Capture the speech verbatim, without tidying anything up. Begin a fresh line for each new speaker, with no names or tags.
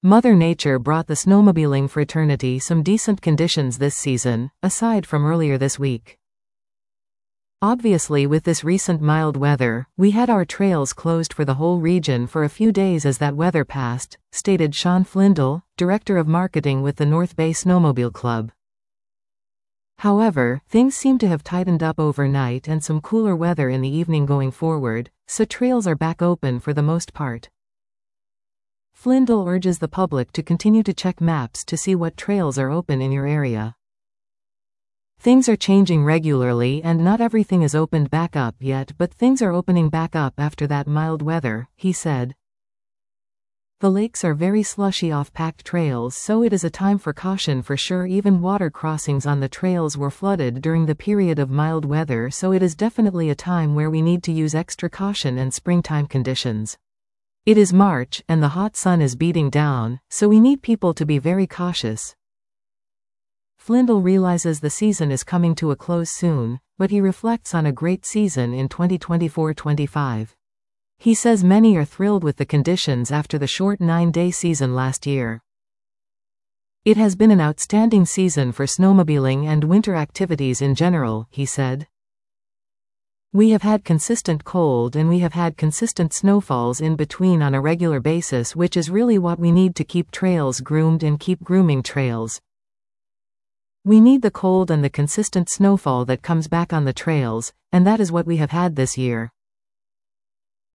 Mother Nature brought the snowmobiling fraternity some decent conditions this season, aside from earlier this week. Obviously, with this recent mild weather, we had our trails closed for the whole region for a few days as that weather passed, stated Sean Flindle, Director of Marketing with the North Bay Snowmobile Club. However, things seem to have tightened up overnight and some cooler weather in the evening going forward, so trails are back open for the most part. Flindle urges the public to continue to check maps to see what trails are open in your area. Things are changing regularly and not everything is opened back up yet, but things are opening back up after that mild weather, he said. The lakes are very slushy off packed trails, so it is a time for caution for sure. Even water crossings on the trails were flooded during the period of mild weather, so it is definitely a time where we need to use extra caution and springtime conditions. It is March and the hot sun is beating down, so we need people to be very cautious. Flindle realizes the season is coming to a close soon, but he reflects on a great season in twenty twenty-four twenty-five. He says many are thrilled with the conditions after the short nine-day season last year. It has been an outstanding season for snowmobiling and winter activities in general, he said. We have had consistent cold and we have had consistent snowfalls in between on a regular basis, which is really what we need to keep trails groomed and keep grooming trails. We need the cold and the consistent snowfall that comes back on the trails, and that is what we have had this year.